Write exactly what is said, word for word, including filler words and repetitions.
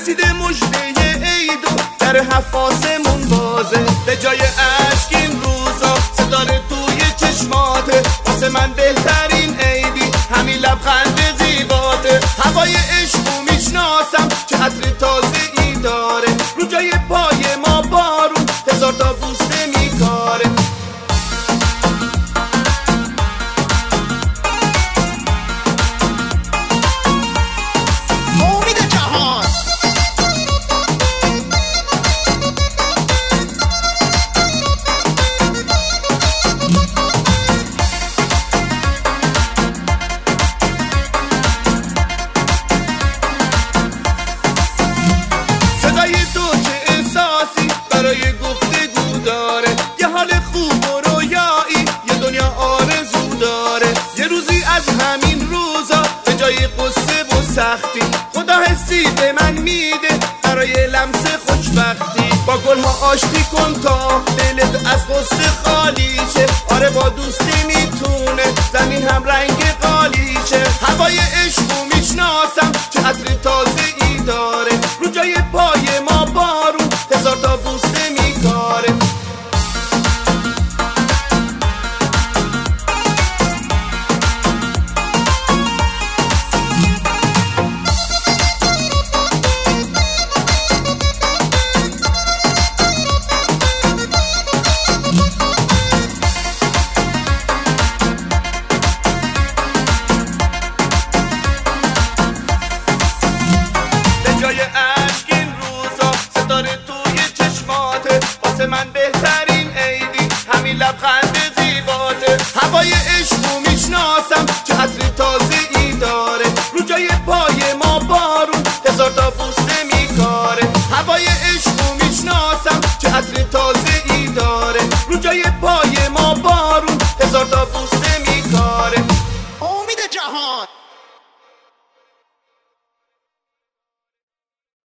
رسیده مژده عید و در هفت آسمون بازه، به جای اشک این روزا ستاره توی چشماته. واسه من بهترین عیدی همین لبخند زیباته. هوای عشقو میشناسم چه عطر تازه ای داره، رو جای پای ما بارون هزار تا بوسه میکاره. برای گفتگو داره، یه حال خوب و رویایی، یه دنیا آرزو داره. یه روزی از همین روزا به جای قصه و سختی خدا حسی به من میده برای لمس خوشبختی. با گلها آشتی کن تا دلت از قصه خالی شه. آره با دوستی میتونه زمین هم رنگ قالی شه. هوای عشقو میشناسم چه عطر تازه ای داره، رو جای پای ما بارون هزار تا بوسه میکاره. به جای اشک این روزا ستاره توی چشماته. واسه من بهترین عیدی همین لبخند زیباته. هوای عشقو میشناسم چه عطر تازه ای داره، رو جای پای ما بارون هزار تا بوسه میکاره. هوای عشقو میشناسم چه عطر تازه ای داره، رو جای پای ما بارون هزار تا بوسه